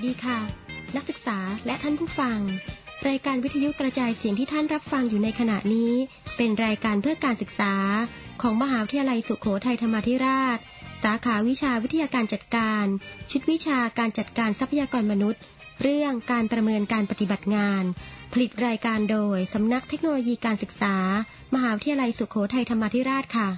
ดีค่ะนักศึกษาและท่านผู้ฟังรายการวิทยุกระจายเสียงที่ท่านรับฟังอยู่ในขณะนี้เป็นรายการเพื่อการศึกษาของมหาวิทยาลัยสุโขทัยธรรมาธิราชสาขาวิชาวิทยาการจัดการชุดวิชาการจัดการทรัพยากรมนุษย์เรื่องการประเมินการปฏิบัติงานผลิตรายการโดยสำนักเทคโนโลยีการศึกษามหาวิทยาลัยสุโขทัยธรรมาธิราชค่ะ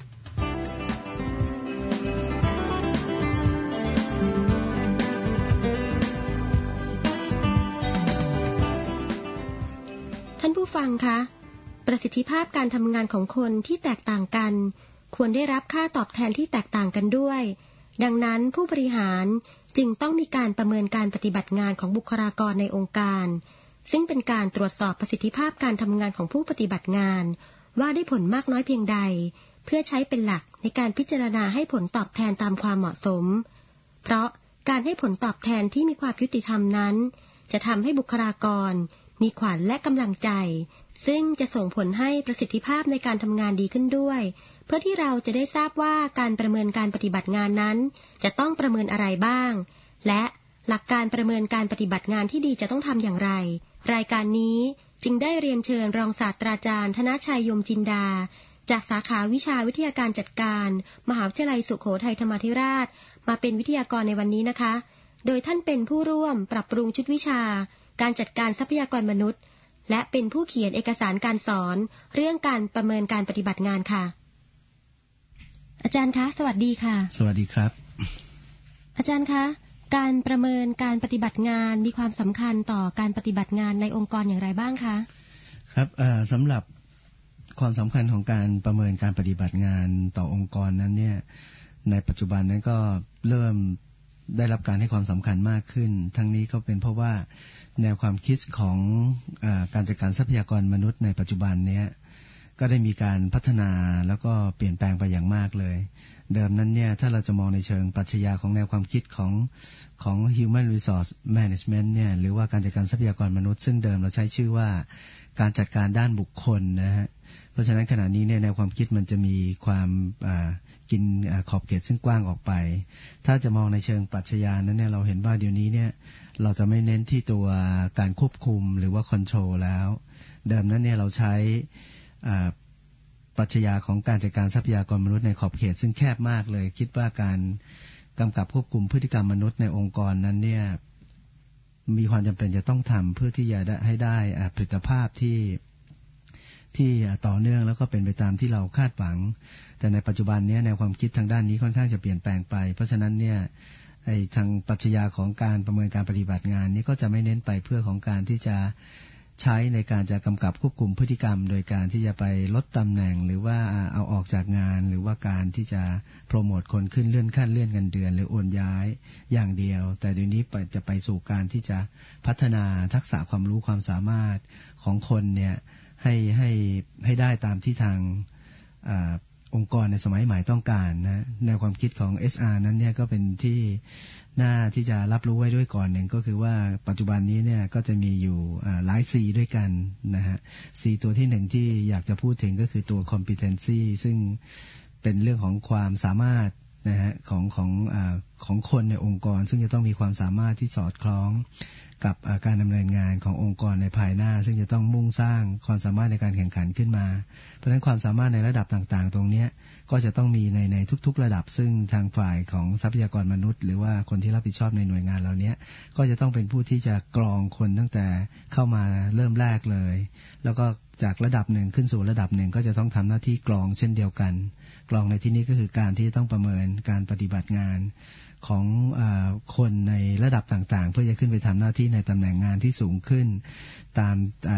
ท่านผู้ฟังคะประสิทธิภาพการทำงานของคนที่แตกต่างกันควรได้รับค่าตอบแทนที่แตกต่างกันด้วยดังนั้นผู้บริหารจึงต้องมีการประเมินการปฏิบัติงานของบุคลากรในองค์การซึ่งเป็นการตรวจสอบประสิทธิภาพการทำงานของผู้ปฏิบัติงานว่าได้ผลมากน้อยเพียงใดเพื่อใช้เป็นหลักในการพิจารณาให้ผลตอบแทนตามความเหมาะสมเพราะการให้ผลตอบแทนที่มีความยุติธรรมนั้นจะทำให้บุคลากรมีขวัญและกำลังใจซึ่งจะส่งผลให้ประสิทธิภาพในการทำงานดีขึ้นด้วยเพื่อที่เราจะได้ทราบว่าการประเมินการปฏิบัติงานนั้นจะต้องประเมินอะไรบ้างและหลักการประเมินการปฏิบัติงานที่ดีจะต้องทำอย่างไรรายการนี้จึงได้เรียนเชิญรองศาสตราจารย์ธนชัยยมจินดาจากสาขาวิชาวิทยาการจัดการมหาวิทยาลัยสุโขทัยธรรมาธิราชมาเป็นวิทยากรในวันนี้นะคะโดยท่านเป็นผู้ร่วมปรับปรุงชุดวิชาการจัดการทรัพยากรมนุษย์และเป็นผู้เขียนเอกสารการสอนเรื่องการประเมินการปฏิบัติงานค่ะอาจารย์คะสวัสดีค่ะสวัสดีครับอาจารย์คะการประเมินการปฏิบัติงานมีความสำคัญต่อการปฏิบัติงานในองค์กรอย่างไรบ้างคะครับสำหรับความสำคัญของการประเมินการปฏิบัติงานต่อองค์กรนั้นเนี่ยในปัจจุบันนั้นก็เริ่มได้รับการให้ความสำคัญมากขึ้นทั้งนี้ก็เป็นเพราะว่าแนวความคิดของการจัดการทรัพยากรมนุษย์ในปัจจุบันเนี้ยก็ได้มีการพัฒนาแล้วก็เปลี่ยนแปลงไปอย่างมากเลยเดิมนั้นเนี่ยถ้าเราจะมองในเชิงปรัชญาของแนวความคิดของ Human Resource Management เนี่ยหรือว่าการจัดการทรัพยากรมนุษย์ซึ่งเดิมเราใช้ชื่อว่าการจัดการด้านบุคคลนะฮะเพราะฉะนั้นขณะนี้เนี่ยแนวความคิดมันจะมีความกินขอบเขตซึ่งกว้างออกไปถ้าจะมองในเชิงปรัชญานั้นเนี่ยเราเห็นว่าเดี๋ยวนี้เนี่ยเราจะไม่เน้นที่ตัวการควบคุมหรือว่าคอนโทรลแล้วเดิมนั้นเนี่ยเราใช้ปรัชญาของการจัดการทรัพยากรมนุษย์ในขอบเขตซึ่งแคบมากเลยคิดว่าการกำกับควบคุมพฤติกรรมมนุษย์ในองค์กรนั้นเนี่ยมีความจำเป็นจะต้องทำเพื่อที่จะให้ได้ผลิตภาพที่ต่อเนื่องแล้วก็เป็นไปตามที่เราคาดหวังแต่ในปัจจุบันนี้แนวความคิดทางด้านนี้ค่อนข้างจะเปลี่ยนแปลงไปเพราะฉะนั้นเนี่ยทางปรัชญาของการประเมินการปฏิบัติงานนี้ก็จะไม่เน้นไปเพื่อของการที่จะใช้ในการจะกำกับควบคุมพฤติกรรมโดยการที่จะไปลดตำแหน่งหรือว่าเอาออกจากงานหรือว่าการที่จะโปรโมทคนขึ้นเลื่อนขั้นเลื่อนเงินเดือนหรือโอนย้ายอย่างเดียวแต่เดี๋ยวนี้จะไปสู่การที่จะพัฒนาทักษะความรู้ความสามารถของคนเนี่ยให้ได้ตามที่ทางองค์กรในสมัยใหม่ต้องการนะแนวความคิดของ SR นั้นเนี่ยก็เป็นที่น่าที่จะรับรู้ไว้ด้วยก่อนหนึ่งก็คือว่าปัจจุบันนี้เนี่ยก็จะมีอยู่หลาย C ด้วยกันนะฮะ C ตัวที่หนึ่งที่อยากจะพูดถึงก็คือตัว competency ซึ่งเป็นเรื่องของความสามารถนะฮะของคนในองค์กรซึ่งจะต้องมีความสามารถที่สอดคล้องกับการดำเนินงานขององค์กรในภายหน้าซึ่งจะต้องมุ่งสร้างความสามารถในการแข่งขันขึ้นมาเพราะฉะนั้นความสามารถในระดับต่างๆตรงนี้ก็จะต้องมีในทุกๆระดับซึ่งทางฝ่ายของทรัพยากรมนุษย์หรือว่าคนที่รับผิดชอบในหน่วยงานเหล่านี้ก็จะต้องเป็นผู้ที่จะกรองคนตั้งแต่เข้ามาเริ่มแรกเลยแล้วก็จากระดับหนึ่งขึ้นสู่ระดับหนึ่งก็จะต้องทำหน้าที่กรองเช่นเดียวกันกรองในที่นี้ก็คือการที่ต้องประเมินการปฏิบัติงานของคนในระดับต่างๆเพื่อจะขึ้นไปทำหน้าที่ในตำแหน่งงานที่สูงขึ้นตาม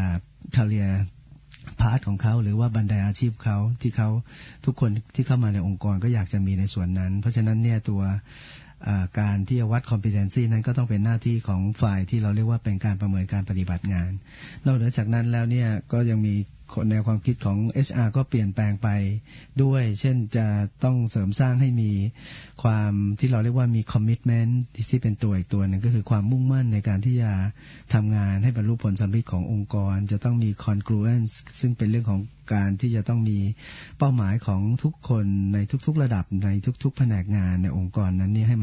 careerพาร์ทของเขาหรือว่าบันไดอาชีพเขาที่เขาทุกคนที่เข้ามาในองค์กรก็อยากจะมีในส่วนนั้นเพราะฉะนั้นเนี่ยตัวการที่จะวัด competency นั้นก็ต้องเป็นหน้าที่ของฝ่ายที่เราเรียกว่าเป็นการประเมินการปฏิบัติงานนอกจากนั้นแล้วเนี่ยก็ยังมีแนวความคิดของ HR ก็เปลี่ยนแปลงไปด้วยเช่นจะต้องเสริมสร้างให้มีความที่เราเรียกว่ามี commitment ที่เป็นตัวอีกตัวหนึ่งก็คือความมุ่งมั่นในการที่จะทำงานให้บรรลุผลสำเร็จขององค์กรจะต้องมี congruence ซึ่งเป็นเรื่องของการที่จะต้องมีเป้าหมายของทุกคนในทุกๆระดับในทุกๆแผนกงานในองค์กรนั้นนี่ให้มัน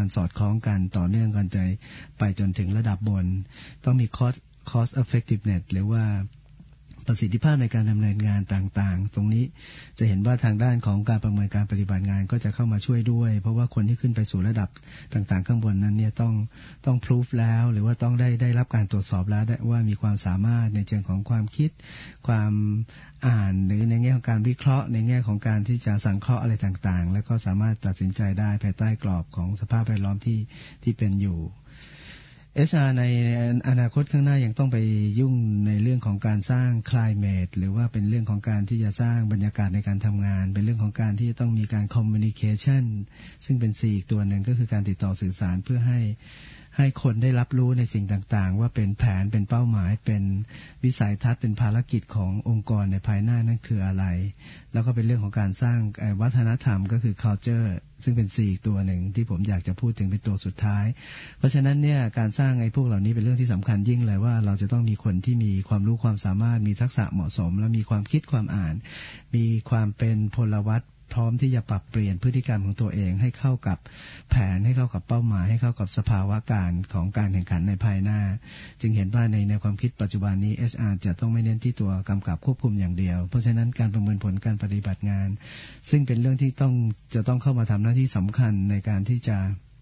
มันสอดคล้องกันต่อเนื่องกันไปจนถึงระดับบนต้องมี cost effectiveness หรือว่าประสิทธิภาพในการดำเนินงานต่างๆตรงนี้จะเห็นว่าทางด้านของการประเมินการปฏิบัติงานก็จะเข้ามาช่วยด้วยเพราะว่าคนที่ขึ้นไปสู่ระดับต่างๆข้างบนนั้นเนี่ยต้อง proof แล้วหรือว่าต้องได้รับการตรวจสอบแล้วว่ามีความสามารถในเชิงของความคิดความอ่านหรือในแง่ของการวิเคราะห์ในแง่ของการที่จะสังเคราะห์อะไรต่างๆแล้วก็สามารถตัดสินใจได้ภายใต้กรอบของสภาพแวดล้อมที่เป็นอยู่HR ในอนาคตข้างหน้ายังต้องไปยุ่งในเรื่องของการสร้าง climate หรือว่าเป็นเรื่องของการที่จะสร้างบรรยากาศในการทำงานเป็นเรื่องของการที่ต้องมีการ communication ซึ่งเป็น C อีกตัวหนึ่งก็คือการติดต่อสื่อสารเพื่อให้คนได้รับรู้ในสิ่งต่างๆว่าเป็นแผนเป็นเป้าหมายเป็นวิสัยทัศน์เป็นภารกิจขององค์กรในภายหน้านั่นคืออะไรแล้วก็เป็นเรื่องของการสร้างวัฒนธรรมก็คือ culture ซึ่งเป็น C อีกตัวหนึ่งที่ผมอยากจะพูดถึงเป็นตัวสุดท้ายเพราะฉะนั้นเนี่ยการสร้างพวกเหล่านี้เป็นเรื่องที่สำคัญยิ่งเลยว่าเราจะต้องมีคนที่มีความรู้ความสามารถมีทักษะเหมาะสมและมีความคิดความอ่านมีความเป็นพลวัตพร้อมที่จะปรับเปลี่ยนพฤติกรรมของตัวเองให้เข้ากับแผนให้เข้ากับเป้าหมายให้เข้ากับสภาวะการของการแข่งขันในภายหน้าจึงเห็นว่าในแนวความคิดปัจจุบันนี้ HR จะต้องไม่เน้นที่ตัวกำกับควบคุมอย่างเดียวเพราะฉะนั้นการประเมินผลการปฏิบัติงานซึ่งเป็นเรื่องที่จะต้องเข้ามาทำหน้าที่สำคัญในการที่จะ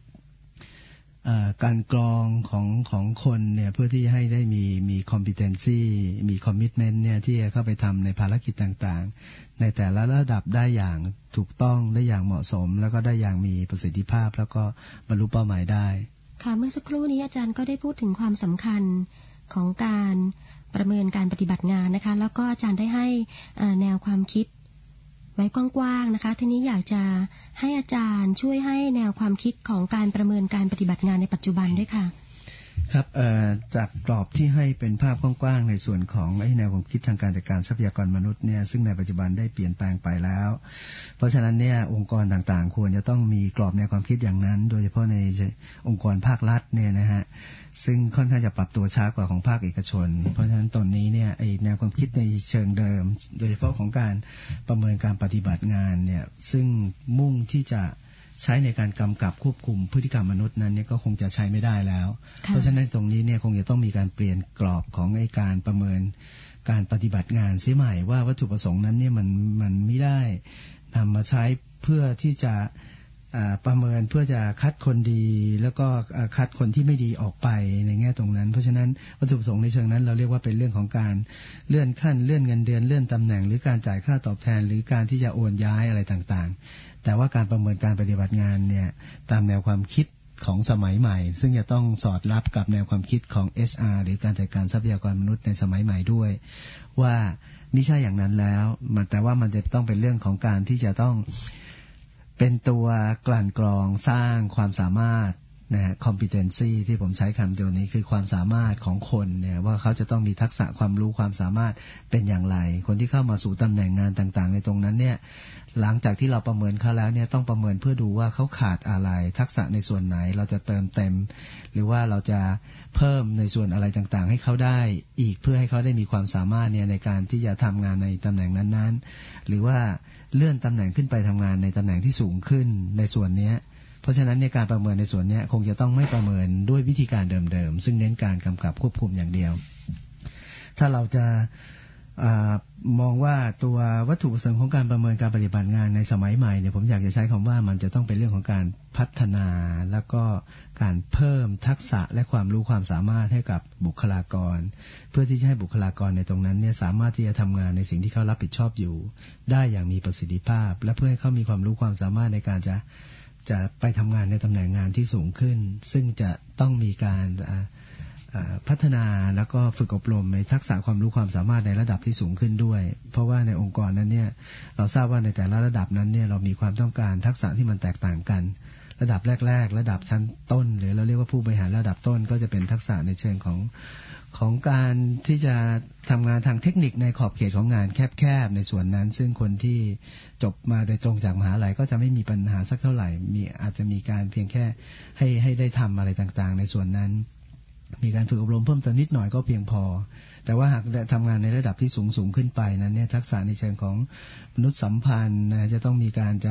การกรองของคนเนี่ยเพื่อที่จะให้ได้มี competency มี commitment เนี่ยที่จะเข้าไปทำในภารกิจต่างๆในแต่ละระดับได้อย่างถูกต้องได้อย่างเหมาะสมแล้วก็ได้อย่างมีประสิทธิภาพแล้วก็บรรลุเป้าหมายได้ค่ะเมื่อสักครู่นี้อาจารย์ก็ได้พูดถึงความสำคัญของการประเมินการปฏิบัติงานนะคะแล้วก็อาจารย์ได้ให้แนวความคิดไว้กว้างๆนะคะทีนี้อยากจะให้อาจารย์ช่วยให้แนวความคิดของการประเมินการปฏิบัติงานในปัจจุบันด้วยค่ะครับจากกรอบที่ให้เป็นภาพกว้างๆในส่วนของแนวความคิดทางการจัดการทรัพยากรมนุษย์เนี่ยซึ่งในปัจจุบันได้เปลี่ยนแปลงไปแล้วเพราะฉะนั้นเนี่ยองค์กรต่างๆควรจะต้องมีกรอบแนวความคิดอย่างนั้นโดยเฉพาะในองค์กรภาครัฐเนี่ยนะฮะซึ่งค่อนข้างจะปรับตัวช้ากว่าของภาคเอกชนเพราะฉะนั้นตอนนี้เนี่ยแนวความคิดในเชิงเดิมโดยเฉพาะของการประเมินการปฏิบัติงานเนี่ยซึ่งมุ่งที่จะใช้ในการกำกับควบคุมพฤติกรรมมนุษย์นั้นเนี่ยก็คงจะใช้ไม่ได้แล้วเพราะฉะนั้นตรงนี้เนี่ยคงจะต้องมีการเปลี่ยนกรอบของการประเมินการปฏิบัติงานเสียใหม่ว่าวัตถุประสงค์นั้นเนี่ยมันไม่ได้นำมาใช้เพื่อที่จะประเมินเพื่อจะคัดคนดีแล้วก็คัดคนที่ไม่ดีออกไปในแง่ตรงนั้นเพราะฉะนั้นวัตถุประสงค์ในเชิงนั้นเราเรียกว่าเป็นเรื่องของการเลื่อนขั้นเลื่อนเงินเดือนเลื่อนตำแหน่งหรือการจ่ายค่าตอบแทนหรือการที่จะโอนย้ายอะไรต่างๆแต่ว่าการประเมินการปฏิบัติงานเนี่ยตามแนวความคิดของสมัยใหม่ซึ่งจะต้องสอดรับกับแนวความคิดของ HR หรือการจัดการทรัพยากรมนุษย์ในสมัยใหม่ด้วยว่าไม่ใช่อย่างนั้นแล้วแต่ว่ามันจะต้องเป็นเรื่องของการที่จะต้องเป็นตัวกลั่นกรองสร้างความสามารถนะ competency ที่ผมใช้คำตัวนี้คือความสามารถของคนเนี่ยว่าเขาจะต้องมีทักษะความรู้ความสามารถเป็นอย่างไรคนที่เข้ามาสู่ตำแหน่งงานต่างๆในตรงนั้นเนี่ยหลังจากที่เราประเมินเขาแล้วเนี่ยต้องประเมินเพื่อดูว่าเขาขาดอะไรทักษะในส่วนไหนเราจะเติมเต็มหรือว่าเราจะเพิ่มในส่วนอะไรต่างๆให้เขาได้อีกเพื่อให้เขาได้มีความสามารถเนี่ยในการที่จะทำงานในตำแหน่งนั้นๆหรือว่าเลื่อนตำแหน่งขึ้นไปทำงานในตำแหน่งที่สูงขึ้นในส่วนนี้เพราะฉะนั้นในการประเมินในส่วนนี้คงจะต้องไม่ประเมินด้วยวิธีการเดิมๆซึ่งเน้นการกำกับควบคุมอย่างเดียวถ้าเราจะมองว่าตัววัตถุประสงค์ของการประเมินการปฏิบัติงานในสมัยใหม่เนี่ยผมอยากจะใช้คำว่ามันจะต้องเป็นเรื่องของการพัฒนาแล้วก็การเพิ่มทักษะและความรู้ความสามารถให้กับบุคลากรเพื่อที่จะให้บุคลากรในตรงนั้นเนี่ยสามารถที่จะทำงานในสิ่งที่เขารับผิดชอบอยู่ได้อย่างมีประสิทธิภาพและเพื่อให้เขามีความรู้ความสามารถในการจะไปทำงานในตำแหน่งงานที่สูงขึ้นซึ่งจะต้องมีการพัฒนาแล้วก็ฝึกอบรมในทักษะความรู้ความสามารถในระดับที่สูงขึ้นด้วยเพราะว่าในองค์กรนั้นเนี่ยเราทราบว่าในแต่ละระดับนั้นเนี่ยเรามีความต้องการทักษะที่มันแตกต่างกันระดับแรกๆระดับชั้นต้นหรือเราเรียกว่าผู้บริหารระดับต้นก็จะเป็นทักษะในเชิงของการที่จะทำงานทางเทคนิคในขอบเขตของงานแคบๆในส่วนนั้นซึ่งคนที่จบมาโดยตรงจากมหาลัยก็จะไม่มีปัญหาสักเท่าไหร่อาจจะมีการเพียงแค่ให้ได้ทำอะไรต่างๆในส่วนนั้นมีการฝึกอบรมเพิ่มเติมนิดหน่อยก็เพียงพอแต่ว่าหากทำงานในระดับที่สูงขึ้นไปนั้นเนี่ยทักษะในเชิงของมนุษยสัมพันธ์จะต้องมีการจะ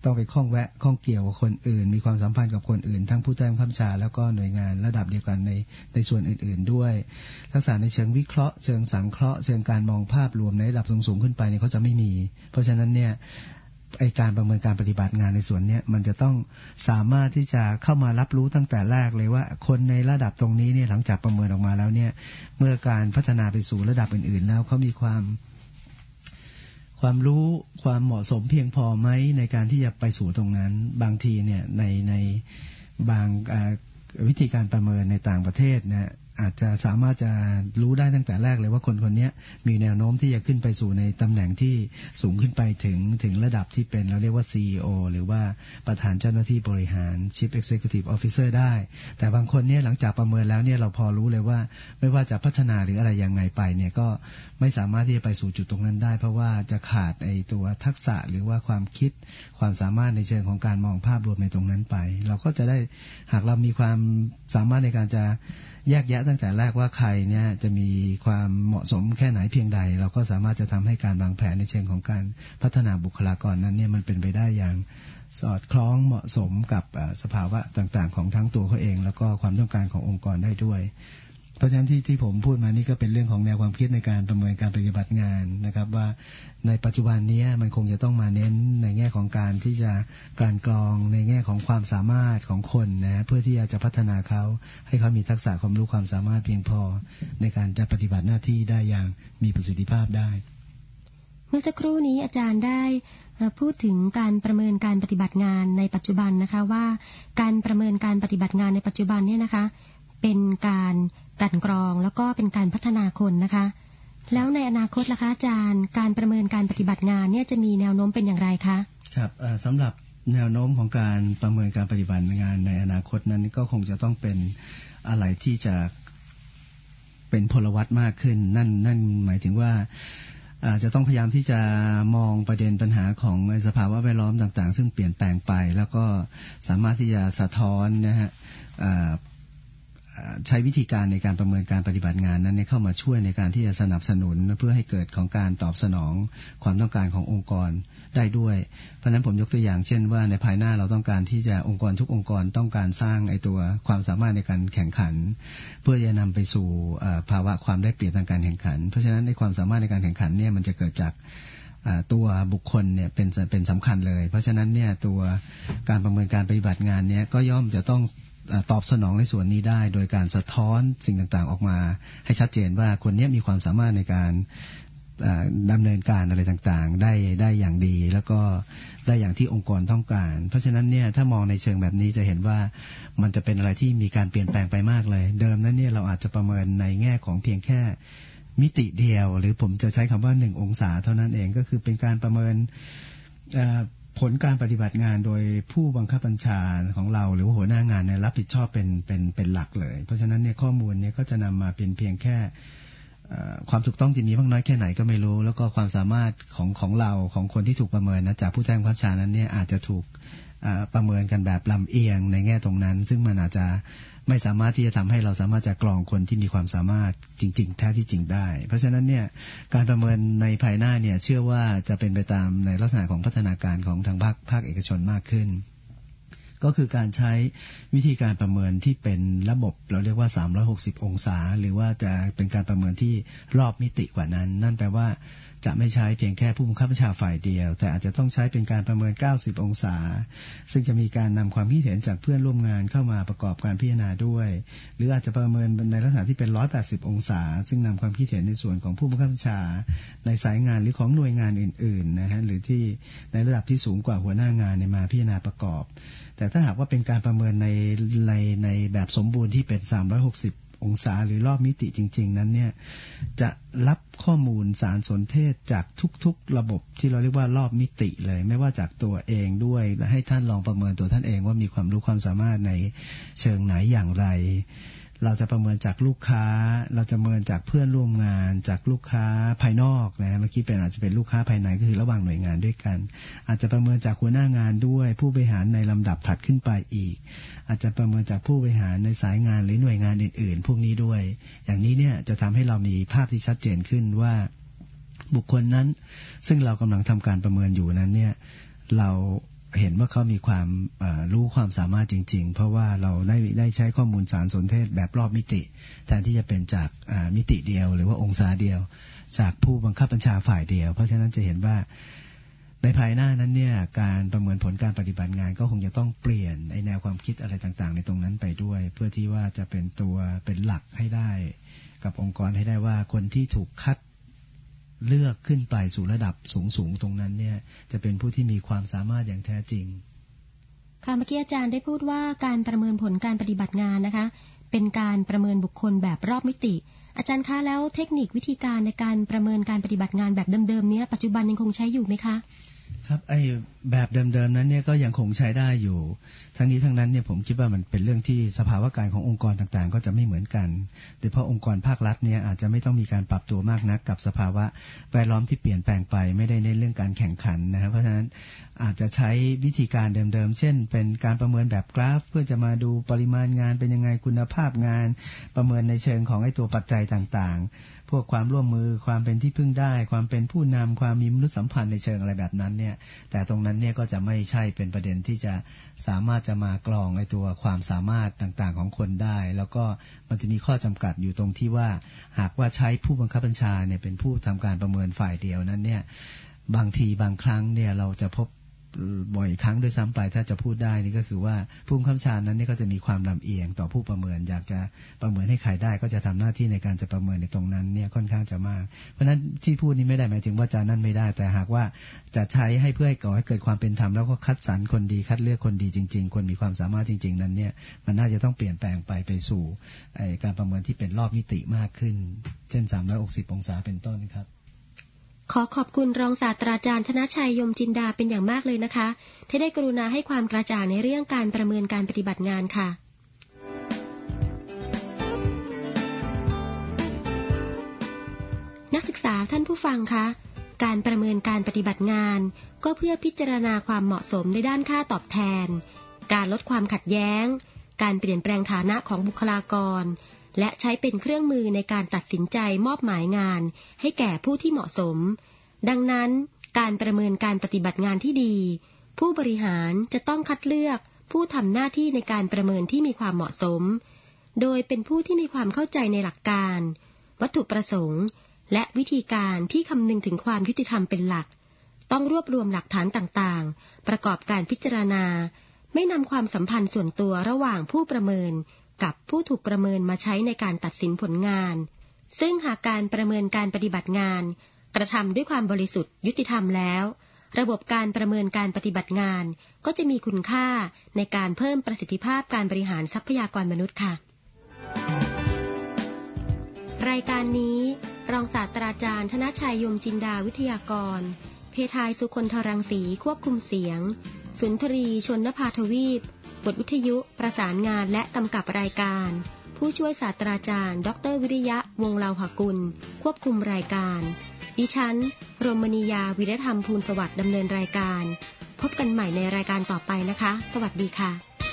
ต้องไปข้องเกี่ยวกับคนอื่นมีความสัมพันธ์กับคนอื่นทั้งผู้ใต้บังคับบัญชาแล้วก็หน่วยงานระดับเดียวกันในส่วนอื่นๆด้วยทักษะในเชิงวิเคราะห์เชิงสังเคราะห์เชิงการมองภาพรวมในระดับสูงๆขึ้นไปเนี่ยเขาจะไม่มีเพราะฉะนั้นเนี่ยไอ้การประเมินการปฏิบัติงานในส่วนนี้มันจะต้องสามารถที่จะเข้ามารับรู้ตั้งแต่แรกเลยว่าคนในระดับตรงนี้เนี่ยหลังจากประเมินออกมาแล้วเนี่ยเมื่อการพัฒนาไปสู่ระดับอื่นๆแล้วเขามีความรู้ความเหมาะสมเพียงพอไหมในการที่จะไปสู่ตรงนั้นบางทีเนี่ยในบางวิธีการประเมินในต่างประเทศนะอาจจะสามารถจะรู้ได้ตั้งแต่แรกเลยว่าคนนี้มีแนวโน้มที่จะขึ้นไปสู่ในตำแหน่งที่สูงขึ้นไปถึงระดับที่เป็นเราเรียกว่า CEO หรือว่าประธานเจ้าหน้าที่บริหาร Chief Executive Officer ได้แต่บางคนเนี่ยหลังจากประเมินแล้วเนี่ยเราพอรู้เลยว่าไม่ว่าจะพัฒนาหรืออะไรยังไงไปเนี่ยก็ไม่สามารถที่จะไปสู่จุดตรงนั้นได้เพราะว่าจะขาดไอ้ตัวทักษะหรือว่าความคิดความสามารถในเชิงของการมองภาพรวมในตรงนั้นไปเราก็จะได้หากเรามีความสามารถในการจะแยกแยะตั้งแต่แรกว่าใครเนี่ยจะมีความเหมาะสมแค่ไหนเพียงใดเราก็สามารถจะทำให้การวางแผนในเชิงของการพัฒนาบุคลากรนั้นเนี่ยมันเป็นไปได้อย่างสอดคล้องเหมาะสมกับสภาวะต่างๆของทั้งตัวเขาเองแล้วก็ความต้องการขององค์กรได้ด้วยเพราะฉะนั้นที่ผมพูดมานี่ก็เป็นเรื่องของแนวความคิดในการประเมินการปฏิบัติงานนะครับว่าในปัจจุบันนี้มันคงจะต้องมาเน้นในแง่ของการที่จะการกรองในแง่ของความสามารถของคนนะเพื่อที่จะพัฒนาเขาให้เขามีทักษะความรู้ความสามารถเพียงพอในการจะปฏิบัติหน้าที่ได้อย่างมีประสิทธิภาพได้เมื่อสักครู่นี้อาจารย์ได้พูดถึงการประเมินการปฏิบัติงานในปัจจุบันนะคะว่าการประเมินการปฏิบัติงานในปัจจุบันเนี่ยนะคะเป็นการกลั่นกรองแล้วก็เป็นการพัฒนาคนนะคะแล้วในอนาคตล่ะคะอาจารย์การประเมินการปฏิบัติงานเนี่ยจะมีแนวโน้มเป็นอย่างไรคะครับสำหรับแนวโน้มของการประเมินการปฏิบัติงานในอนาคตนั้นก็คงจะต้องเป็นอะไรที่จะเป็นพลวัตมากขึ้นนั่นหมายถึงว่าจะต้องพยายามที่จะมองประเด็นปัญหาของสภาวะแวดล้อมต่างๆซึ่งเปลี่ยนแปลงไปแล้วก็สามารถที่จะสะท้อนนะฮะใช้วิธีการในการประเมินการปฏิบัติงานนั้นเข้ามาช่วยในการที่จะสนับสนุนเพื่อให้เกิดของการตอบสนองความต้องการขององค์กรได้ด้วยเพราะฉะนั้นผมยกตัวอย่างเช่นว่าในภายหน้าเราต้องการที่จะองค์กรทุกองค์กรต้องการสร้างไอ้ตัวความสามารถในการแข่งขันเพื่อจะนำไปสู่ภาวะความได้เปรียบทางการแข่งขันเพราะฉะนั้นในความสามารถในการแข่งขันเนี่ยมันจะเกิดจากตัวบุคคลเนี่ยเป็นสำคัญเลยเพราะฉะนั้นเนี่ยตัวการประเมินการปฏิบัติงานเนี่ยก็ย่อมจะต้องตอบสนองในส่วนนี้ได้โดยการสะท้อนสิ่งต่างๆออกมาให้ชัดเจนว่าคนนี้มีความสามารถในการดำเนินการอะไรต่างๆได้อย่างดีแล้วก็ได้อย่างที่องค์กรต้องการเพราะฉะนั้นเนี่ยถ้ามองในเชิงแบบนี้จะเห็นว่ามันจะเป็นอะไรที่มีการเปลี่ยนแปลงไปมากเลยเดิมนั้นเนี่ยเราอาจจะประเมินในแง่ของเพียงแค่มิติเดียวหรือผมจะใช้คำว่า1 องศาเท่านั้นเองก็คือเป็นการประเมินผลการปฏิบัติงานโดยผู้บังคับบัญชาของเราหรือหัวหน้างานเนี่ยรับผิดชอบเป็นหลักเลยเพราะฉะนั้นเนี่ยข้อมูลเนี่ยก็จะนำมาเป็นเพียงแค่ความถูกต้องจะมีมากน้อยแค่ไหนก็ไม่รู้แล้วก็ความสามารถของเราของคนที่ถูกประเมินนะจากผู้ใต้บังคับบัญชานั้นเนี่ยอาจจะถูกประเมินกันแบบลำเอียงในแง่ตรงนั้นซึ่งมันอาจจะไม่สามารถที่จะทำให้เราสามารถจะกรองคนที่มีความสามารถจริงๆแท้ที่จริงได้เพราะฉะนั้นเนี่ยการประเมินในภายหน้าเนี่ยเชื่อว่าจะเป็นไปตามในลักษณะของพัฒนาการของทางภาคเอกชนมากขึ้นก็คือการใช้วิธีการประเมินที่เป็นระบบเราเรียกว่า360องศาหรือว่าจะเป็นการประเมินที่รอบมิติกว่านั้นนั่นแปลว่าจะไม่ใช้เพียงแค่ผู้บังคับบัญชาฝ่ายเดียวแต่อาจจะต้องใช้เป็นการประเมิน90องศาซึ่งจะมีการนำความคิดเห็นจากเพื่อนร่วมงานเข้ามาประกอบการพิจารณาด้วยหรืออาจจะประเมินในลักษณะที่เป็น180องศาซึ่งนำความคิดเห็นในส่วนของผู้บังคับบัญชาในสายงานหรือของหน่วยงานอื่นๆนะฮะหรือที่ในระดับที่สูงกว่าหัวหน้างานมาพิจารณาประกอบแต่ถ้าหากว่าเป็นการประเมินในแบบสมบูรณ์ที่เป็น360องศาหรือรอบมิติจริงๆนั้นเนี่ยจะรับข้อมูลสารสนเทศจากทุกๆระบบที่เราเรียกว่ารอบมิติเลยไม่ว่าจากตัวเองด้วยและให้ท่านลองประเมินตัวท่านเองว่ามีความรู้ความสามารถในเชิงไหนอย่างไรเราจะประเมินจากลูกค้าเราจะประเมินจากเพื่อนร่วมงานจากลูกค้าภายนอกนะเมื่อกี้เป็นอาจจะเป็นลูกค้าภายในก็คือระหว่างหน่วยงานด้วยกันอาจจะประเมินจากหัวหน้างานด้วยผู้บริหารในลำดับถัดขึ้นไปอีกอาจจะประเมินจากผู้บริหารในสายงานหรือหน่วยงานอื่นๆพวกนี้ด้วยอย่างนี้เนี่ยจะทำให้เรามีภาพที่ชัดเจนขึ้นว่าบุคคลนั้นซึ่งเรากำลังทำการประเมินอยู่นั้นเนี่ยเราเห็นว่าเขามีความรู้ความสามารถจริงๆเพราะว่าเราได้ใช้ข้อมูลสารสนเทศแบบรอบมิติแทนที่จะเป็นจากมิติเดียวหรือว่าองศาเดียวจากผู้บังคับบัญชาฝ่ายเดียวเพราะฉะนั้นจะเห็นว่าในภายหน้านั้นเนี่ยการประเมินผลการปฏิบัติงานก็คงจะต้องเปลี่ยนแนวความคิดอะไรต่างๆในตรงนั้นไปด้วยเพื่อที่ว่าจะเป็นหลักให้ได้กับองค์กรให้ได้ว่าคนที่ถูกคัดเลือกขึ้นไปสู่ระดับสูงๆตรงนั้นเนี่ยจะเป็นผู้ที่มีความสามารถอย่างแท้จริงค่ะเมื่อกี้อาจารย์ได้พูดว่าการประเมินผลการปฏิบัติงานนะคะเป็นการประเมินบุคคลแบบรอบมิติอาจารย์คะแล้วเทคนิควิธีการในการประเมินการปฏิบัติงานแบบเดิมๆนี้ปัจจุบันยังคงใช้อยู่ไหมคะครับไอ้แบบเดิมๆนั้นเนี่ยก็ยังคงใช้ได้อยู่ทั้งนี้ทั้งนั้นเนี่ยผมคิดว่ามันเป็นเรื่องที่สภาวะการขององค์กรต่างๆก็จะไม่เหมือนกันโดยเฉพาะองค์กรภาครัฐเนี่ยอาจจะไม่ต้องมีการปรับตัวมากนักกับสภาวะแวดล้อมที่เปลี่ยนแปลงไปไม่ได้ในเรื่องการแข่งขันนะครับเพราะฉะนั้นอาจจะใช้วิธีการเดิมๆเช่นเป็นการประเมินแบบกราฟเพื่อจะมาดูปริมาณงานเป็นยังไงคุณภาพงานประเมินในเชิงของไอ้ตัวปัจจัยต่างๆพวกความร่วมมือความเป็นที่พึ่งได้ความเป็นผู้นำความมีมนุษยสัมพันธ์ในเชิงอะไรแบบนั้นเนี่ยแต่ตรงนั้นเนี่ยก็จะไม่ใช่เป็นประเด็นที่จะสามารถจะมากรองไอ้ตัวความสามารถต่างๆของคนได้แล้วก็มันจะมีข้อจำกัดอยู่ตรงที่ว่าหากว่าใช้ผู้บังคับบัญชาเนี่ยเป็นผู้ทำการประเมินฝ่ายเดียวนั้นเนี่ยบางทีบางครั้งเนี่ยเราจะพบบ่อยครั้งด้วยซ้ำไปถ้าจะพูดได้นี่ก็คือว่าผู้บังคับบัญชานั้นนี่ก็จะมีความลำเอียงต่อผู้ประเมินอยากจะประเมินให้ใครได้ก็จะทำหน้าที่ในการจะประเมินในตรงนั้นเนี่ยค่อนข้างจะมากเพราะฉะนั้นที่พูดนี้ไม่ได้หมายถึงว่าจะนั่นไม่ได้แต่หากว่าจะใช้ให้เพื่อให้ก่อให้เกิดความเป็นธรรมแล้วก็คัดสรรคนดีคัดเลือกคนดีจริงๆคนมีความสามารถจริงๆนั้นเนี่ยมันน่าจะต้องเปลี่ยนแปลงไปสู่การประเมินที่เป็นรอบมิติมากขึ้นเช่น360องศาเป็นต้นครับขอขอบคุณรองศาสตราจารย์ธนชัยยมจินดาเป็นอย่างมากเลยนะคะที่ได้กรุณาให้ความกระจ่างในเรื่องการประเมินการปฏิบัติงานค่ะนักศึกษาท่านผู้ฟังคะการประเมินการปฏิบัติงานก็เพื่อพิจารณาความเหมาะสมในด้านค่าตอบแทนการลดความขัดแย้งการเปลี่ยนแปลงฐานะของบุคลากรและใช้เป็นเครื่องมือในการตัดสินใจมอบหมายงานให้แก่ผู้ที่เหมาะสมดังนั้นการประเมินการปฏิบัติงานที่ดีผู้บริหารจะต้องคัดเลือกผู้ทำหน้าที่ในการประเมินที่มีความเหมาะสมโดยเป็นผู้ที่มีความเข้าใจในหลักการวัตถุประสงค์และวิธีการที่คำนึงถึงความยุติธรรมเป็นหลักต้องรวบรวมหลักฐานต่างๆประกอบการพิจารณาไม่นำความสัมพันธ์ส่วนตัวระหว่างผู้ประเมินกับผู้ถูกประเมินมาใช้ในการตัดสินผลงานซึ่งหากการประเมินการปฏิบัติงานกระทำด้วยความบริสุทธิ์ยุติธรรมแล้วระบบการประเมินการปฏิบัติงานก็จะมีคุณค่าในการเพิ่มประสิทธิภาพการบริหารทรัพยากรมนุษย์ค่ะรายการนี้รองศาสตราจารย์ธนชัยยมจินดาวิทยากรเพทายสุคนธรังสีควบคุมเสียงสุนทรีชนนภาทวีปบทวิทยุประสานงานและกำกับรายการผู้ช่วยศาสตราจารย์ดร.วิริยะวงศ์เลาหกุลควบคุมรายการดิฉันรมณียาวิรธรรมภูลสวัสดิ์ดำเนินรายการพบกันใหม่ในรายการต่อไปนะคะสวัสดีค่ะ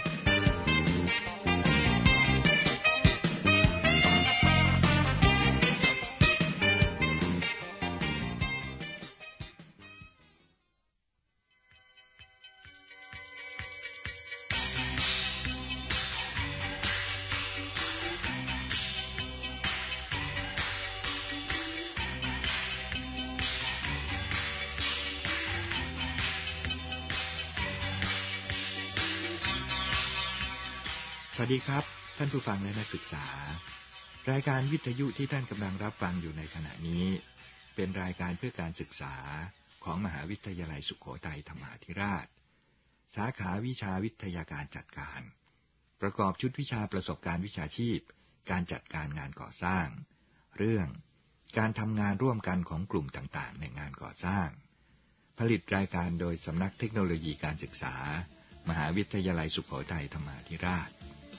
สวัสดีครับท่านผู้ฟังและนักศึกษารายการวิทยุที่ท่านกำลังรับฟังอยู่ในขณะนี้เป็นรายการเพื่อการศึกษาของมหาวิทยาลัยสุโขทัยธรรมาธิราชสาขาวิชาวิทยาการจัดการประกอบชุดวิชาประสบการณ์วิชาชีพการจัดการงานก่อสร้างเรื่องการทำงานร่วมกันของกลุ่มต่างๆในงานก่อสร้างผลิตรายการโดยสำนักเทคโนโลยีการศึกษามหาวิทยาลัยสุโขทัยธรรมาธิราช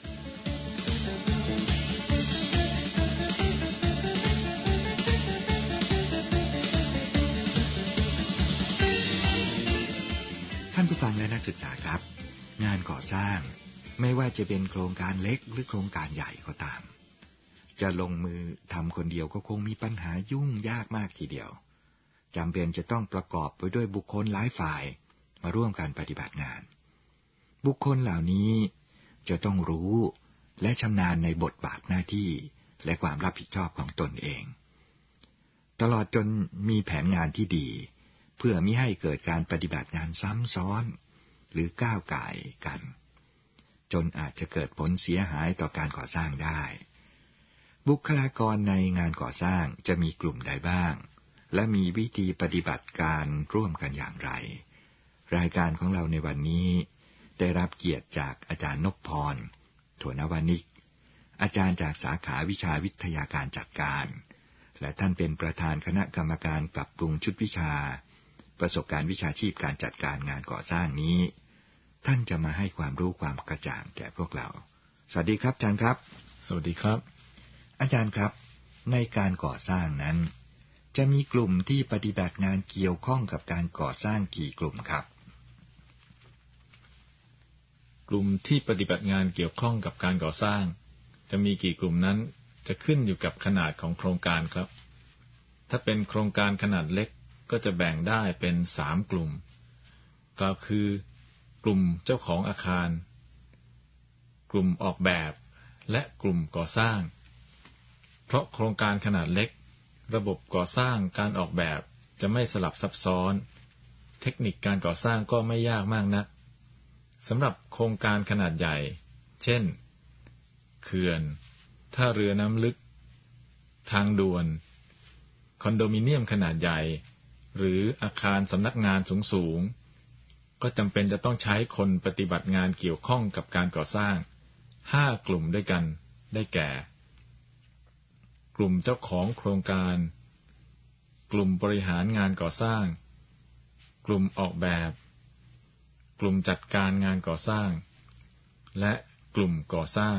ท่านผู้ฟังและนักศึกษาครับงานก่อสร้างไม่ว่าจะเป็นโครงการเล็กหรือโครงการใหญ่ก็ตามจะลงมือทำคนเดียวก็คงมีปัญหายุ่งยากมากทีเดียวจำเป็นจะต้องประกอบไปด้วยบุคคลหลายฝ่ายมาร่วมการปฏิบัติงานบุคคลเหล่านี้จะต้องรู้และชำนาญในบทบาทหน้าที่และความรับผิดชอบของตนเองตลอดจนมีแผนงานที่ดีเพื่อมิให้เกิดการปฏิบัติงานซ้ำซ้อนหรือก้าวก่ายกันจนอาจจะเกิดผลเสียหายต่อการก่อสร้างได้บุคลากรในงานก่อสร้างจะมีกลุ่มใดบ้างและมีวิธีปฏิบัติการร่วมกันอย่างไรรายการของเราในวันนี้ได้รับเกียรติจากอาจารย์นพพร ถั่วนวนิกอาจารย์จากสาขาวิชาวิทยาการจัดการและท่านเป็นประธานคณะกรรมการปรับปรุงชุดวิชาประสบการณ์วิชาชีพการจัดการงานก่อสร้างนี้ท่านจะมาให้ความรู้ความกระจ่างแก่พวกเราสวัสดีครับอาจารย์ครับสวัสดีครับอาจารย์ครับในการก่อสร้างนั้นจะมีกลุ่มที่ปฏิบัติงานเกี่ยวข้องกับการก่อสร้างกี่กลุ่มครับกลุ่มที่ปฏิบัติงานเกี่ยวข้องกับการก่อสร้างจะมีกี่กลุ่มนั้นจะขึ้นอยู่กับขนาดของโครงการครับถ้าเป็นโครงการขนาดเล็กก็จะแบ่งได้เป็น3กลุ่มก็คือกลุ่มเจ้าของอาคารกลุ่มออกแบบและกลุ่มก่อสร้างเพราะโครงการขนาดเล็กระบบก่อสร้างการออกแบบจะไม่สลับซับซ้อนเทคนิคการก่อสร้างก็ไม่ยากมากนักสำหรับโครงการขนาดใหญ่เช่นเขื่อนท่าเรือน้ำลึกทางด่วนคอนโดมิเนียมขนาดใหญ่หรืออาคารสำนักงานสูงๆก็จำเป็นจะต้องใช้คนปฏิบัติงานเกี่ยวข้องกับการก่อสร้าง5กลุ่มด้วยกันได้แก่กลุ่มเจ้าของโครงการกลุ่มบริหารงานก่อสร้างกลุ่มออกแบบกลุ่มจัดการงานก่อสร้างและกลุ่มก่อสร้าง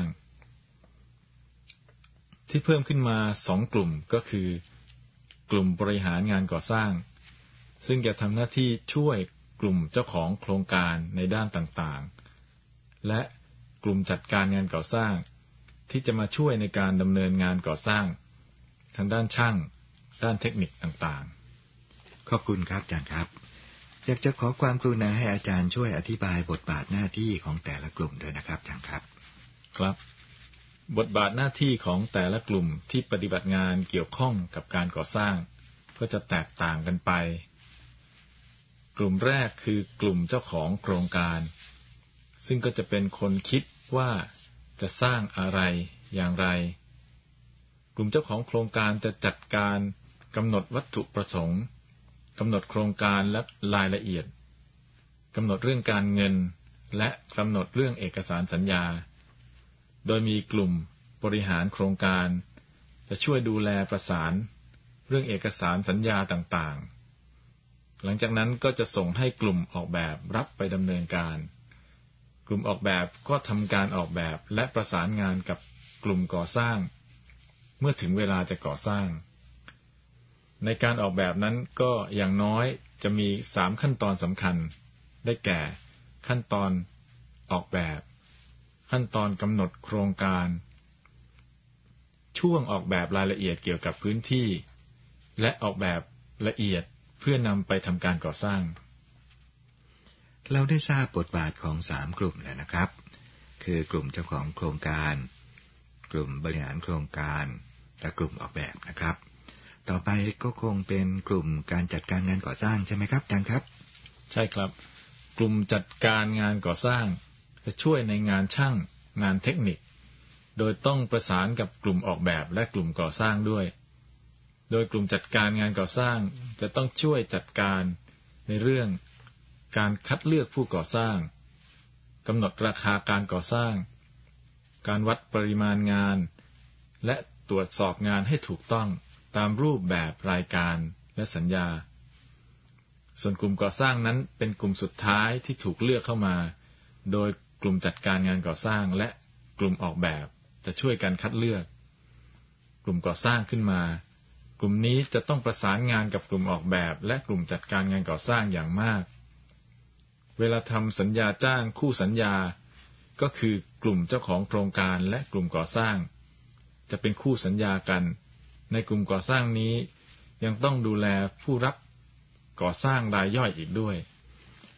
ที่เพิ่มขึ้นมา2กลุ่มก็คือกลุ่มบริหารงานก่อสร้างซึ่งจะทำหน้าที่ช่วยกลุ่มเจ้าของโครงการในด้านต่างๆและกลุ่มจัดการงานก่อสร้างที่จะมาช่วยในการดำเนินงานก่อสร้างทางด้านช่างด้านเทคนิคต่างๆขอบคุณครับอาจารย์ครับอยากจะขอความกรุณาให้อาจารย์ช่วยอธิบายบทบาทหน้าที่ของแต่ละกลุ่มด้วยนะครับอาจารย์ครับครับบทบาทหน้าที่ของแต่ละกลุ่มที่ปฏิบัติงานเกี่ยวข้องกับการก่อสร้างก็จะแตกต่างกันไปกลุ่มแรกคือกลุ่มเจ้าของโครงการซึ่งก็จะเป็นคนคิดว่าจะสร้างอะไรอย่างไรกลุ่มเจ้าของโครงการจะจัดการกำหนดวัตถุประสงค์กำหนดโครงการและรายละเอียดกำหนดเรื่องการเงินและกำหนดเรื่องเอกสารสัญญาโดยมีกลุ่มบริหารโครงการจะช่วยดูแลประสานเรื่องเอกสารสัญญาต่างๆหลังจากนั้นก็จะส่งให้กลุ่มออกแบบรับไปดำเนินการกลุ่มออกแบบก็ทำการออกแบบและประสานงานกับกลุ่มก่อสร้างเมื่อถึงเวลาจะก่อสร้างในการออกแบบนั้นก็อย่างน้อยจะมี3ขั้นตอนสำคัญได้แก่ขั้นตอนออกแบบขั้นตอนกำหนดโครงการช่วงออกแบบรายละเอียดเกี่ยวกับพื้นที่และออกแบบละเอียดเพื่อนำไปทำการก่อสร้างเราได้ทราบบทบาทของ3กลุ่มแล้วนะครับคือกลุ่มเจ้าของโครงการกลุ่มบริหารโครงการและกลุ่มออกแบบนะครับต่อไปก็คงเป็นกลุ่มการจัดการงานก่อสร้างใช่ไหมครับอาจารย์ครับใช่ครับกลุ่มจัดการงานก่อสร้างจะช่วยในงานช่างงานเทคนิคโดยต้องประสานกับกลุ่มออกแบบและกลุ่มก่อสร้างด้วยโดยกลุ่มจัดการงานก่อสร้างจะต้องช่วยจัดการในเรื่องการคัดเลือกผู้ก่อสร้างกำหนดราคาการก่อสร้างการวัดปริมาณงานและตรวจสอบงานให้ถูกต้องตามรูปแบบรายการและสัญญาส่วนกลุ่มก่อสร้างนั้นเป็นกลุ่มสุดท้ายที่ถูกเลือกเข้ามาโดยกลุ่มจัดการงานก่อสร้างและกลุ่มออกแบบจะช่วยกันคัดเลือกกลุ่มก่อสร้างขึ้นมากลุ่มนี้จะต้องประสานงานกับกลุ่มออกแบบและกลุ่มจัดการงานก่อสร้างอย่างมากเวลาทำสัญญาจ้างคู่สัญญาก็คือกลุ่มเจ้าของโครงการและกลุ่มก่อสร้างจะเป็นคู่สัญญากันในกลุ่มก่อสร้างนี้ยังต้องดูแลผู้รับก่อสร้างรายย่อยอีกด้วย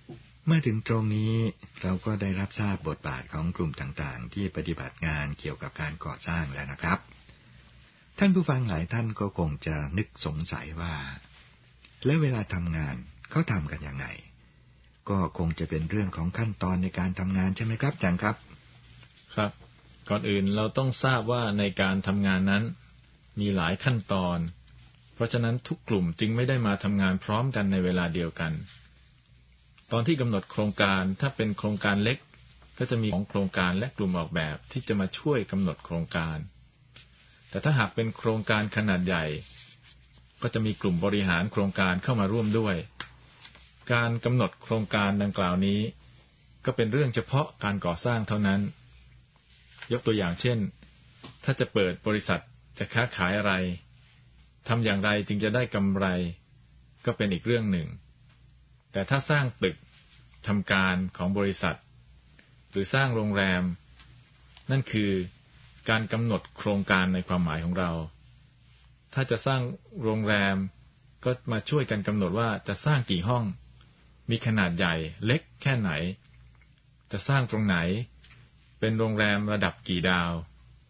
เมื่อถึงตรงนี้เราก็ได้รับทราบบทบาทของกลุ่มต่างๆที่ปฏิบัติงานเกี่ยวกับการก่อสร้างแล้วนะครับท่านผู้ฟังหลายท่านก็คงจะนึกสงสัยว่าแล้วเวลาทำงานเขาทำกันยังไงก็คงจะเป็นเรื่องของขั้นตอนในการทำงานใช่ไหมครับอาจารย์ครับครับก่อนอื่นเราต้องทราบว่าในการทำงานนั้นมีหลายขั้นตอนเพราะฉะนั้นทุกกลุ่มจึงไม่ได้มาทำงานพร้อมกันในเวลาเดียวกันตอนที่กำหนดโครงการถ้าเป็นโครงการเล็กก็จะมีของโครงการและกลุ่มออกแบบที่จะมาช่วยกำหนดโครงการแต่ถ้าหากเป็นโครงการขนาดใหญ่ก็จะมีกลุ่มบริหารโครงการเข้ามาร่วมด้วยการกำหนดโครงการดังกล่าวนี้ก็เป็นเรื่องเฉพาะการก่อสร้างเท่านั้นยกตัวอย่างเช่นถ้าจะเปิดบริษัทจะค้าขายอะไรทำอย่างไรจึงจะได้กำไรก็เป็นอีกเรื่องหนึ่งแต่ถ้าสร้างตึกทำการของบริษัทหรือสร้างโรงแรมนั่นคือการกำหนดโครงการในความหมายของเราถ้าจะสร้างโรงแรมก็มาช่วยกันกำหนดว่าจะสร้างกี่ห้องมีขนาดใหญ่เล็กแค่ไหนจะสร้างตรงไหนเป็นโรงแรมระดับกี่ดาว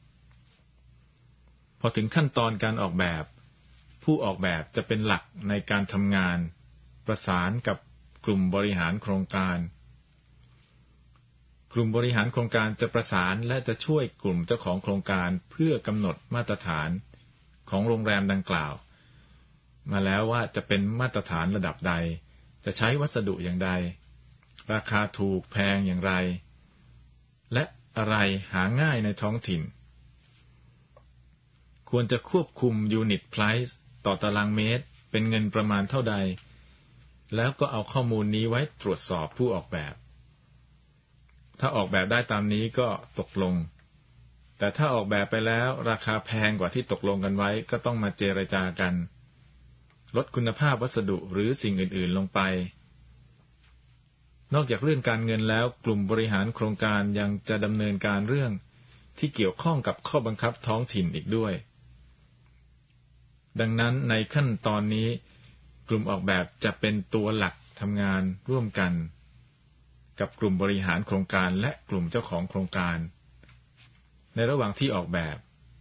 พอถึงขั้นตอนการออกแบบผู้ออกแบบจะเป็นหลักในการทำงานประสานกับกลุ่มบริหารโครงการกลุ่มบริหารโครงการจะประสานและจะช่วยกลุ่มเจ้าของโครงการเพื่อกำหนดมาตรฐานของโรงแรมดังกล่าวมาแล้วว่าจะเป็นมาตรฐานระดับใดจะใช้วัสดุอย่างใดราคาถูกแพงอย่างไรและอะไรหาง่ายในท้องถิ่นควรจะควบคุมยูนิตไพรซ์ต่อตารางเมตรเป็นเงินประมาณเท่าใดแล้วก็เอาข้อมูลนี้ไว้ตรวจสอบผู้ออกแบบถ้าออกแบบได้ตามนี้ก็ตกลงแต่ถ้าออกแบบไปแล้วราคาแพงกว่าที่ตกลงกันไว้ก็ต้องมาเจรจากันลดคุณภาพวัสดุหรือสิ่งอื่นๆลงไปนอกจากเรื่องการเงินแล้วกลุ่มบริหารโครงการยังจะดำเนินการเรื่องที่เกี่ยวข้องกับข้อบังคับท้องถิ่นอีกด้วยดังนั้นในขั้นตอนนี้กลุ่มออกแบบจะเป็นตัวหลักทำงานร่วมกันกับกลุ่มบริหารโครงการและกลุ่มเจ้าของโครงการในระหว่างที่ออกแบบ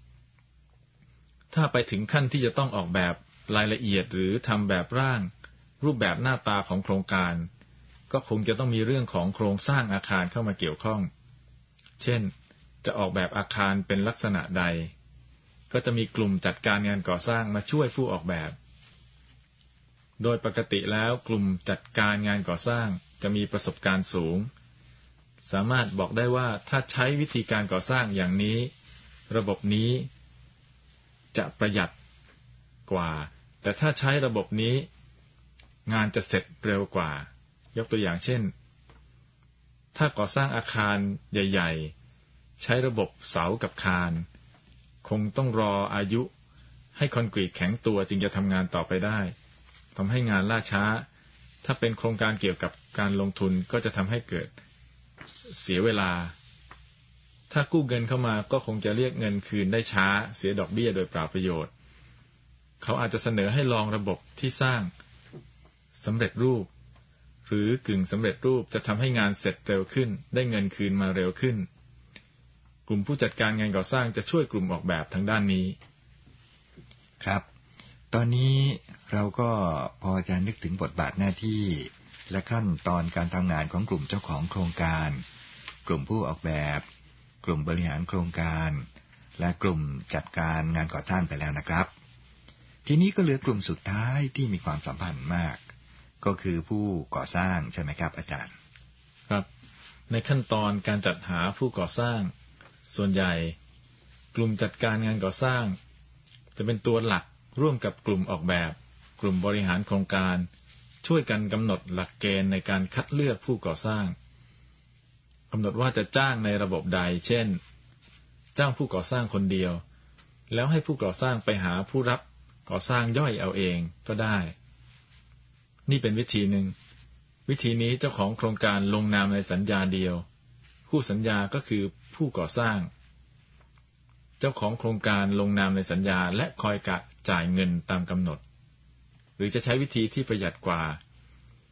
ถ้าไปถึงขั้นที่จะต้องออกแบบรายละเอียดหรือทำแบบร่างรูปแบบหน้าตาของโครงการก็คงจะต้องมีเรื่องของโครงสร้างอาคารเข้ามาเกี่ยวข้องเช่นจะออกแบบอาคารเป็นลักษณะใดก็จะมีกลุ่มจัดการงานก่อสร้างมาช่วยผู้ออกแบบโดยปกติแล้วกลุ่มจัดการงานก่อสร้างจะมีประสบการณ์สูงสามารถบอกได้ว่าถ้าใช้วิธีการก่อสร้างอย่างนี้ระบบนี้จะประหยัดกว่าแต่ถ้าใช้ระบบนี้งานจะเสร็จเร็วกว่ายกตัวอย่างเช่นถ้าก่อสร้างอาคารใหญ่ๆใช้ระบบเสากับคานคงต้องรออายุให้คอนกรีตแข็งตัวจึงจะทำงานต่อไปได้ทำให้งานล่าช้าถ้าเป็นโครงการเกี่ยวกับการลงทุนก็จะทำให้เกิดเสียเวลาถ้ากู้เงินเข้ามาก็คงจะเรียกเงินคืนได้ช้าเสียดอกเบี้ยโดยเปล่าประโยชน์เขาอาจจะเสนอให้ลองระบบที่สร้างสำเร็จรูปหรือกึ่งสำเร็จรูปจะทำให้งานเสร็จเร็วขึ้นได้เงินคืนมาเร็วขึ้นกลุ่มผู้จัดการงานก่อสร้างจะช่วยกลุ่มออกแบบทางด้านนี้ครับตอนนี้เราก็พอจะนึกถึงบทบาทหน้าที่และขั้นตอนการทำงานของกลุ่มเจ้าของโครงการกลุ่มผู้ออกแบบกลุ่มบริหารโครงการและกลุ่มจัดการงานก่อสร้างไปแล้วนะครับทีนี้ก็เหลือกลุ่มสุดท้ายที่มีความสัมพันธ์มากก็คือผู้ก่อสร้างใช่ไหมครับอาจารย์ครับในขั้นตอนการจัดหาผู้ก่อสร้างส่วนใหญ่กลุ่มจัดการงานก่อสร้างจะเป็นตัวหลักร่วมกับกลุ่มออกแบบกลุ่มบริหารโครงการช่วยกันกำหนดหลักเกณฑ์ในการคัดเลือกผู้ก่อสร้างกำหนดว่าจะจ้างในระบบใดเช่นจ้างผู้ก่อสร้างคนเดียวแล้วให้ผู้ก่อสร้างไปหาผู้รับก่อสร้างย่อยเอาเองก็ได้นี่เป็นวิธีหนึ่งวิธีนี้เจ้าของโครงการลงนามในสัญญาเดียวผู้สัญญาก็คือผู้ก่อสร้างเจ้าของโครงการลงนามในสัญญาและคอยจ่ายเงินตามกำหนดหรือจะใช้วิธีที่ประหยัดกว่า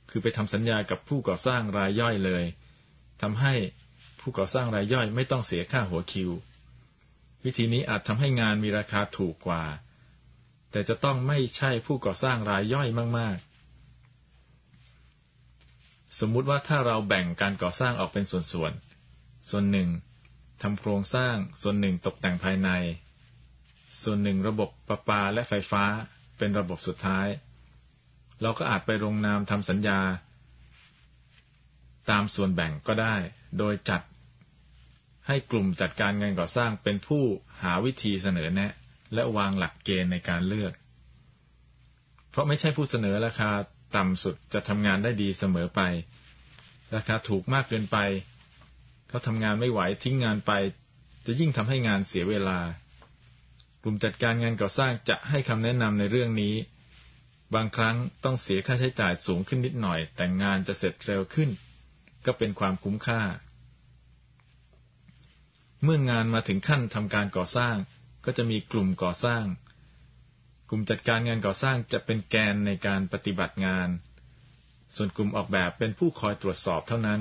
คือไปทำสัญญากับผู้ก่อสร้างรายย่อยเลยทำให้ผู้ก่อสร้างรายย่อยไม่ต้องเสียค่าหัวคิววิธีนี้อาจทำให้งานมีราคาถูกกว่าแต่จะต้องไม่ใช่ผู้ก่อสร้างรายย่อยมากๆสมมุติว่าถ้าเราแบ่งการก่อสร้างออกเป็นส่วนหนึ่งทำโครงสร้างส่วนหนึ่งตกแต่งภายในส่วนหนึ่งระบบประปาและไฟฟ้าเป็นระบบสุดท้ายเราก็อาจไปลงนามทำสัญญาตามส่วนแบ่งก็ได้โดยจัดให้กลุ่มจัดการงานก่อสร้างเป็นผู้หาวิธีเสนอแนะและวางหลักเกณฑ์ในการเลือกเพราะไม่ใช่ผู้เสนอราคาต่ำสุดจะทำงานได้ดีเสมอไปราคาถูกมากเกินไปเขาทำงานไม่ไหวทิ้งงานไปจะยิ่งทำให้งานเสียเวลากลุ่มจัดการงานก่อสร้างจะให้คำแนะนำในเรื่องนี้บางครั้งต้องเสียค่าใช้จ่ายสูงขึ้นนิดหน่อยแต่งานจะเสร็จเร็วขึ้นก็เป็นความคุ้มค่าเมื่องานมาถึงขั้นทำการก่อสร้างก็จะมีกลุ่มก่อสร้างกลุ่มจัดการงานก่อสร้างจะเป็นแกนในการปฏิบัติงานส่วนกลุ่มออกแบบเป็นผู้คอยตรวจสอบเท่านั้น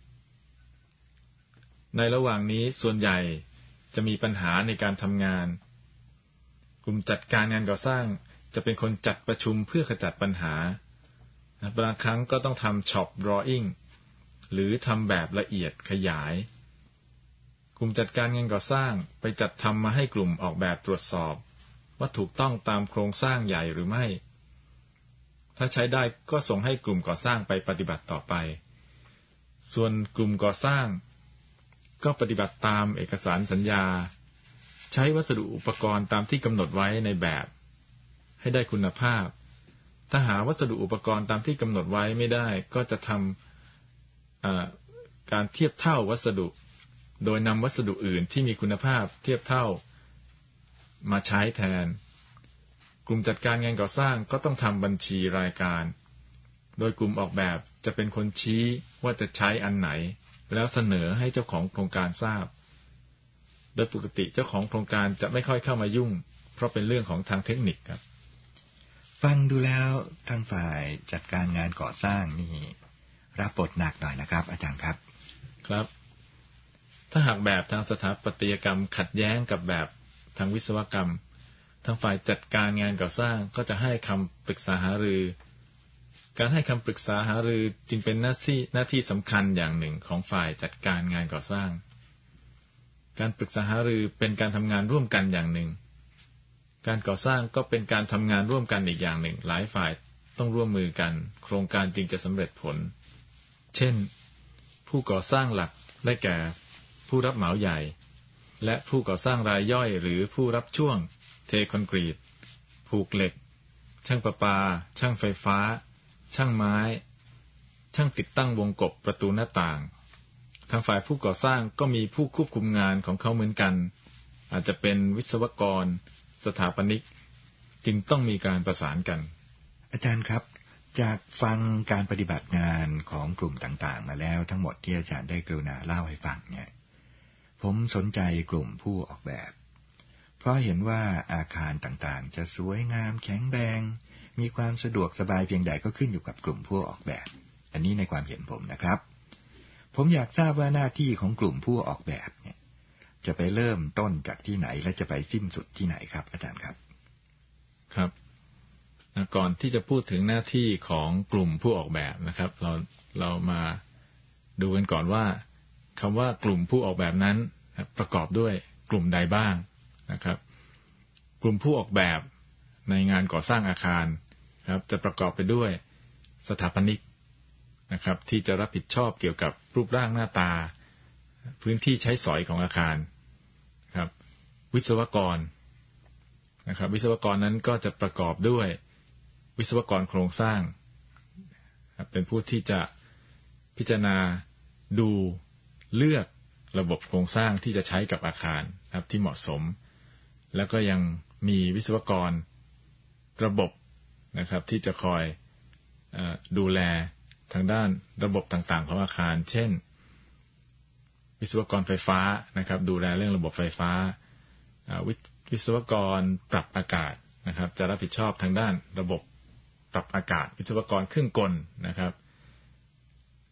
ในระหว่างนี้ส่วนใหญ่จะมีปัญหาในการทำงานกลุ่มจัดการงานก่อสร้างจะเป็นคนจัดประชุมเพื่อขจัดปัญหาบางครั้งก็ต้องทำ shop drawing หรือทำแบบละเอียดขยายกลุ่มจัดการงานก่อสร้างไปจัดทำมาให้กลุ่มออกแบบตรวจสอบว่าถูกต้องตามโครงสร้างใหญ่หรือไม่ถ้าใช้ได้ก็ส่งให้กลุ่มก่อสร้างไปปฏิบัติต่อไปส่วนกลุ่มก่อสร้างก็ปฏิบัติตามเอกสารสัญญาใช้วัสดุอุปกรณ์ตามที่กำหนดไว้ในแบบให้ได้คุณภาพถ้าหาวัสดุอุปกรณ์ตามที่กำหนดไว้ไม่ได้ก็จะทำการเทียบเท่าวัสดุโดยนำวัสดุอื่นที่มีคุณภาพเทียบเท่ามาใช้แทนกลุ่มจัดการงานก่อสร้างก็ต้องทำบัญชีรายการโดยกลุ่มออกแบบจะเป็นคนชี้ว่าจะใช้อันไหนแล้วเสนอให้เจ้าของโครงการทราบโดยปกติเจ้าของโครงการจะไม่ค่อยเข้ามายุ่งเพราะเป็นเรื่องของทางเทคนิคครับฟังดูแล้วทางฝ่ายจัดการงานก่อสร้างนี่รับบทหนักหน่อยนะครับอาจารย์ครับครับถ้าหากแบบทางสถาปัตยกรรมขัดแย้งกับแบบทางวิศวกรรมทางฝ่ายจัดการงานก่อสร้างก็จะให้คำปรึกษาหารือการให้คำปรึกษาหารือจึงเป็นหน้าที่สำคัญอย่างหนึ่งของฝ่ายจัดการงานก่อสร้างการปรึกษาหารือเป็นการทำงานร่วมกันอย่างหนึ่งการก่อสร้างก็เป็นการทำงานร่วมกันอีกอย่างหนึ่งหลายฝ่ายต้องร่วมมือกันโครงการจึงจะสำเร็จผลเช่นผู้ก่อสร้างหลักได้แก่ผู้รับเหมาใหญ่และผู้ก่อสร้างรายย่อยหรือผู้รับช่วงเทคอนกรีตผูกเหล็กช่างประปาช่างไฟฟ้าช่างไม้ช่างติดตั้งวงกบประตูหน้าต่างทางฝ่ายผู้ก่อสร้างก็มีผู้ควบคุมงานของเขาเหมือนกันอาจจะเป็นวิศวกรสถาปนิกจึงต้องมีการประสานกันอาจารย์ครับจากฟังการปฏิบัติงานของกลุ่มต่างๆมาแล้วทั้งหมดที่อาจารย์ได้กรุณาเล่าให้ฟังเนี่ยผมสนใจกลุ่มผู้ออกแบบเพราะเห็นว่าอาคารต่างๆจะสวยงามแข็งแรงมีความสะดวกสบายเพียงใดก็ขึ้นอยู่กับกลุ่มผู้ออกแบบอันนี้ในความเห็นผมนะครับผมอยากทราบว่าหน้าที่ของกลุ่มผู้ออกแบบเนี่ยจะไปเริ่มต้นจากที่ไหนและจะไปสิ้นสุดที่ไหนครับอาจารย์ครับครับก่อนที่จะพูดถึงหน้าที่ของกลุ่มผู้ออกแบบนะครับเรามาดูกันก่อนว่าคำว่ากลุ่มผู้ออกแบบนั้นประกอบด้วยกลุ่มใดบ้างนะครับกลุ่มผู้ออกแบบในงานก่อสร้างอาคารครับจะประกอบไปด้วยสถาปนิกนะครับที่จะรับผิดชอบเกี่ยวกับรูปร่างหน้าตาพื้นที่ใช้สอยของอาคารครับวิศวกรนะครับวิศวกรนั้นก็จะประกอบด้วยวิศวกรโครงสร้างเป็นผู้ที่จะพิจารณาดูเลือกระบบโครงสร้างที่จะใช้กับอาคารครับที่เหมาะสมแล้วก็ยังมีวิศวกรระบบนะครับที่จะคอยดูแลทางด้านระบบต่างๆของอาคารเช่นวิศวกรไฟฟ้านะครับดูแลเรื่องระบบไฟฟ้าวิศวกรปรับอากาศนะครับจะรับผิดชอบทางด้านระบบปรับอากาศวิศวกรเครื่องกลนะครับ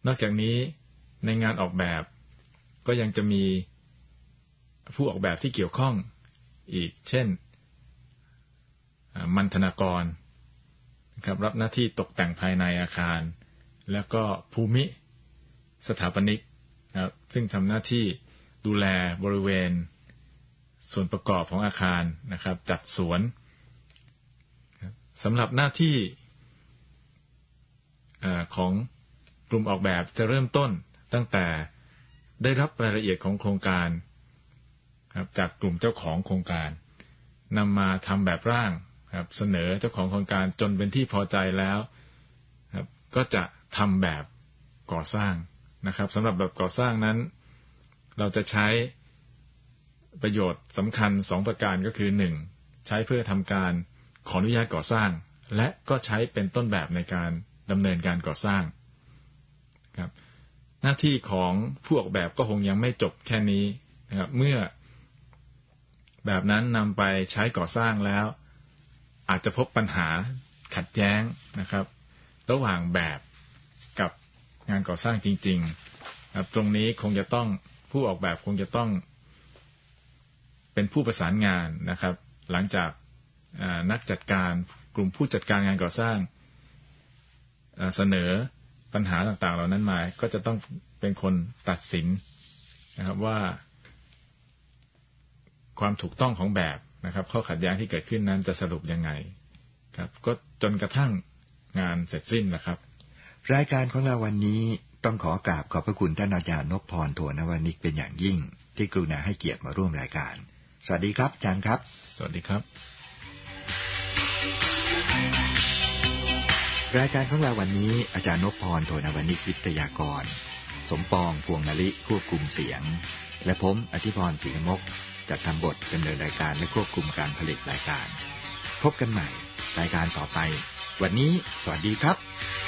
นอกจากนี้ในงานออกแบบก็ยังจะมีผู้ออกแบบที่เกี่ยวข้องอีกเช่นมัณฑนากรนะครับรับหน้าที่ตกแต่งภายในอาคารแล้วก็ภูมิสถาปนิกนะครับซึ่งทำหน้าที่ดูแลบริเวณส่วนประกอบของอาคารนะครับจัดสวนสำหรับหน้าที่ของกลุ่มออกแบบจะเริ่มต้นตั้งแต่ได้รับรายละเอียดของโครงการครับจากกลุ่มเจ้าของโครงการนำมาทำแบบร่างครับเสนอเจ้าของโครงการจนเป็นที่พอใจแล้วครับก็จะทำแบบก่อสร้างนะครับสำหรับแบบก่อสร้างนั้นเราจะใช้ประโยชน์สำคัญ2ประการก็คือ1ใช้เพื่อทำการขออนุญาตก่อสร้างและก็ใช้เป็นต้นแบบในการดำเนินการก่อสร้างครับหน้าที่ของผู้ออกแบบก็คงยังไม่จบแค่นี้นะครับเมื่อแบบนั้นนำไปใช้ก่อสร้างแล้วอาจจะพบปัญหาขัดแย้งนะครับระหว่างแบบกับงานก่อสร้างจริงๆครับตรงนี้คงจะต้องผู้ออกแบบคงจะต้องเป็นผู้ประสานงานนะครับหลังจากนักจัดการกลุ่มผู้จัดการงานก่อสร้างเสนอปัญหาต่างๆเหล่านั้นมาก็จะต้องเป็นคนตัดสินนะครับว่าความถูกต้องของแบบนะครับข้อขัดแย้งที่เกิดขึ้นนั้นจะสรุปยังไงครับก็จนกระทั่งงานเสร็จสิ้นนะครับรายการของเราวันนี้ต้องขอกราบขอบพระคุณท่านอาจารย์นพพร โถนวนิกเป็นอย่างยิ่งที่กรุณาให้เกียรติมาร่วมรายการสวัสดีครับอาจารย์ครับสวัสดีครับรายการของเราวันนี้อาจารย์นพพร โถนวนิกวิทยากรสมปองพวงนลิควบคุมเสียงและผมอธิพร ศรีมกจัดทำบทดำเนินรายการและควบคุมการผลิตรายการพบกันใหม่รายการต่อไปวันนี้สวัสดีครับ